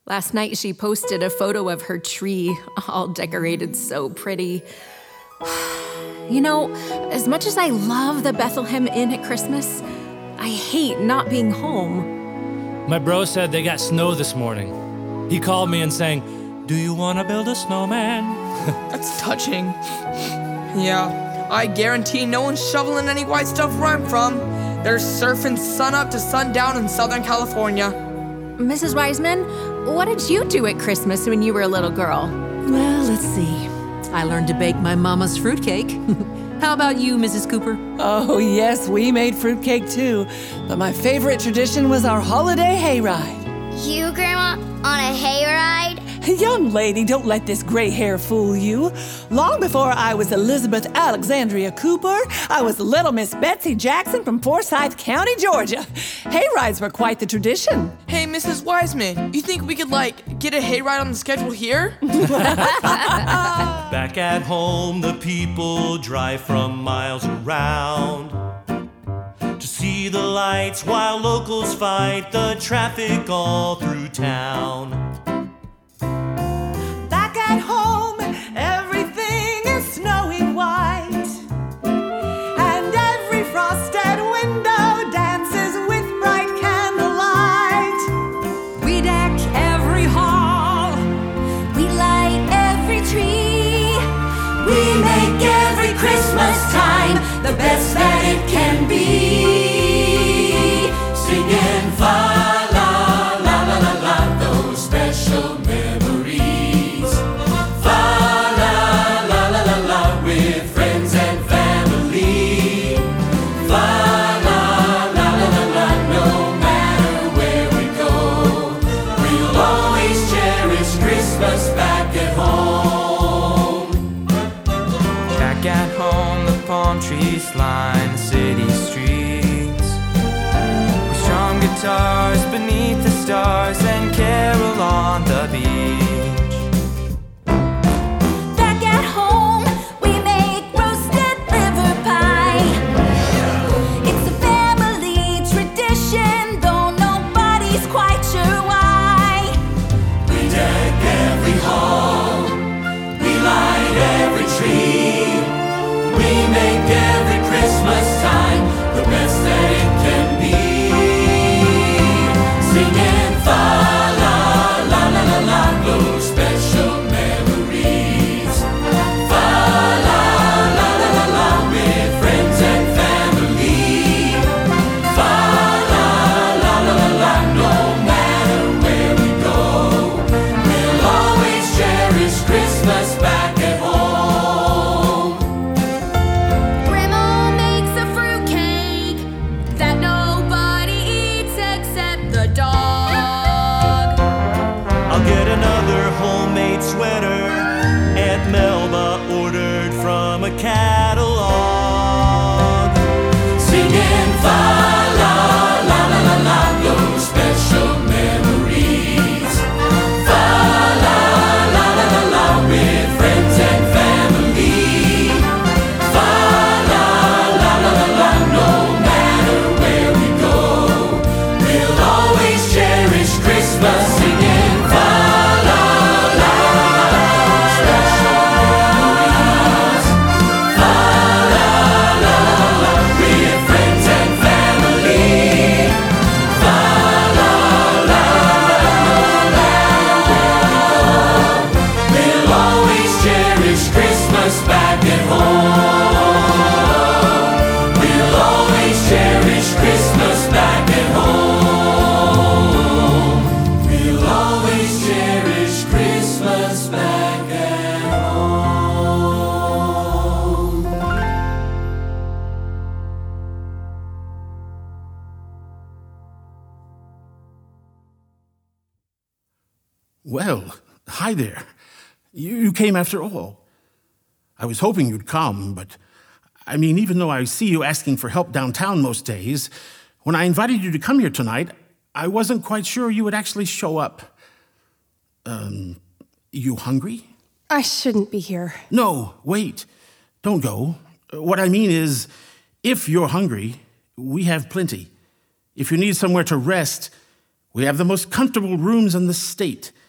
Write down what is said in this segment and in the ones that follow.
Last night she posted a photo of her tree, all decorated so pretty. You know, as much as I love the Bethlehem Inn at Christmas, I hate not being home. My bro said they got snow this morning. He called me and sang, "Do you want to build a snowman?" That's touching. Yeah, I guarantee no one's shoveling any white stuff where I'm from. They're surfing sunup to sundown in Southern California. Mrs. Wiseman, what did you do at Christmas when you were a little girl? Well, let's see. I learned to bake my mama's fruitcake. How about you, Mrs. Cooper? Oh, yes, we made fruitcake too. But my favorite tradition was our holiday hayride. You, Grandma, on a hayride? Young lady, don't let this gray hair fool you. Long before I was Elizabeth Alexandria Cooper, I was Little Miss Betsy Jackson from Forsyth County, Georgia. Hayrides were quite the tradition. Hey, Mrs. Wiseman, you think we could, get a hayride on the schedule here? Back at home, the people drive from miles around to see the lights while locals fight the traffic all through town. Back at home, everything is snowy white, and every frosted window dances with bright candlelight. We deck every hall. We light every tree. We make every Christmas time the best that it can be. Singing fa la la la la la, those special memories. Fa la la la la la, with friends and family. Fa la la la la la, no matter where we go, we'll always cherish Christmas back at home. Back at home, the palm trees line the city streets. We strum guitars beneath the stars and carol on the beach. Back at home, we make roasted liver pie. It's a family tradition, though nobody's quite sure why. We deck every hall, we light every tree. We make every Christmas time the best that it can be. Singing fa la la la la la, those special memories. Fa la la la la la, with friends and family. Fa la la la la la, no matter where we go, we'll always cherish Christmas back at home. Grandma makes a fruitcake that nobody eats except the dog. I'll get another homemade sweater Aunt Melba ordered from a catalog. Singing fa la la la la la, those special memories. Fa la la la la la, with friends and family. Fa la la la la la, no matter where we go, we'll always cherish Christmas. Singing fa la la la la, those special memories. Fa la la la la, with friends and family. Fa la la la, no matter where we go, we'll always cherish Christmas back at home. We'll always cherish Christmas back at home. We'll always cherish Christmas back at home. Well, hi there. You came after all. I was hoping you'd come, but even though I see you asking for help downtown most days, when I invited you to come here tonight, I wasn't quite sure you would actually show up. You hungry? I shouldn't be here. No, wait. Don't go. What I mean is, if you're hungry, we have plenty. If you need somewhere to rest, we have the most comfortable rooms in the state.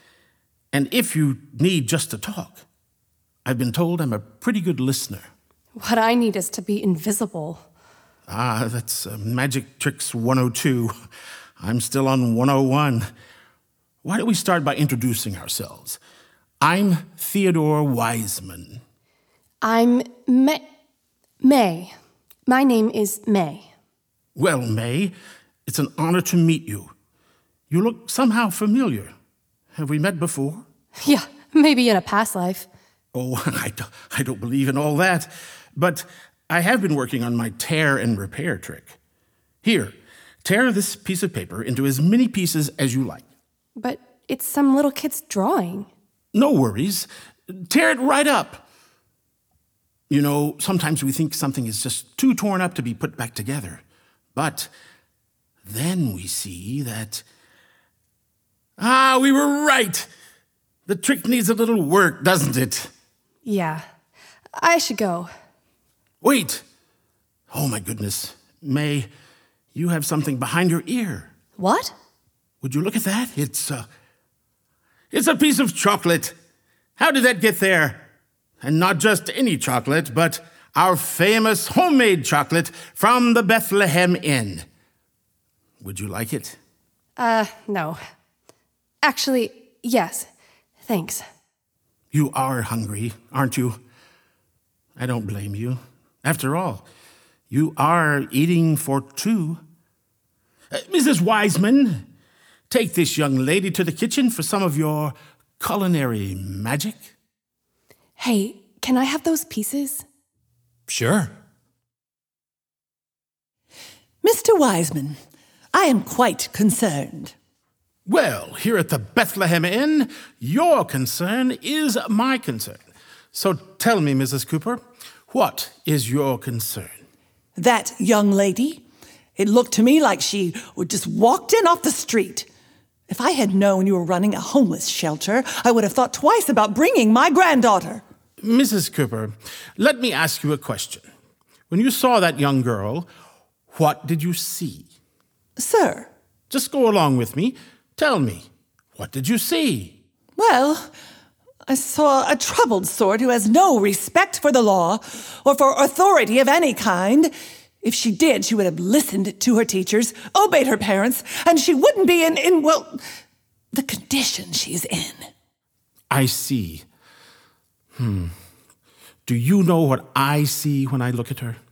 And if you need just to talk, I've been told I'm a pretty good listener. What I need is to be invisible. Ah, that's Magic Tricks 102. I'm still on 101. Why don't we start by introducing ourselves? I'm Theodore Wiseman. I'm May. My name is May. Well, May, it's an honor to meet you. You look somehow familiar. Have we met before? Yeah, maybe in a past life. Oh, I don't believe in all that. But I have been working on my tear and repair trick. Here, tear this piece of paper into as many pieces as you like. But it's some little kid's drawing. No worries. Tear it right up. You know, sometimes we think something is just too torn up to be put back together. But then we see that... we were right. The trick needs a little work, doesn't it? Yeah, I should go. Wait. Oh, my goodness. May, you have something behind your ear. What? Would you look at that? It's a piece of chocolate. How did that get there? And not just any chocolate, but our famous homemade chocolate from the Bethlehem Inn. Would you like it? No. Actually, yes. Thanks. You are hungry, aren't you? I don't blame you. After all, you are eating for two. Mrs. Wiseman, take this young lady to the kitchen for some of your culinary magic. Hey, can I have those pieces? Sure. Mr. Wiseman, I am quite concerned. Well, here at the Bethlehem Inn, your concern is my concern. So tell me, Mrs. Cooper, what is your concern? That young lady, it looked to me like she just walked in off the street. If I had known you were running a homeless shelter, I would have thought twice about bringing my granddaughter. Mrs. Cooper, let me ask you a question. When you saw that young girl, what did you see? Sir. Just go along with me. Tell me, what did you see? Well, I saw a troubled sort who has no respect for the law or for authority of any kind. If she did, she would have listened to her teachers, obeyed her parents, and she wouldn't be in the condition she's in. I see. Do you know what I see when I look at her?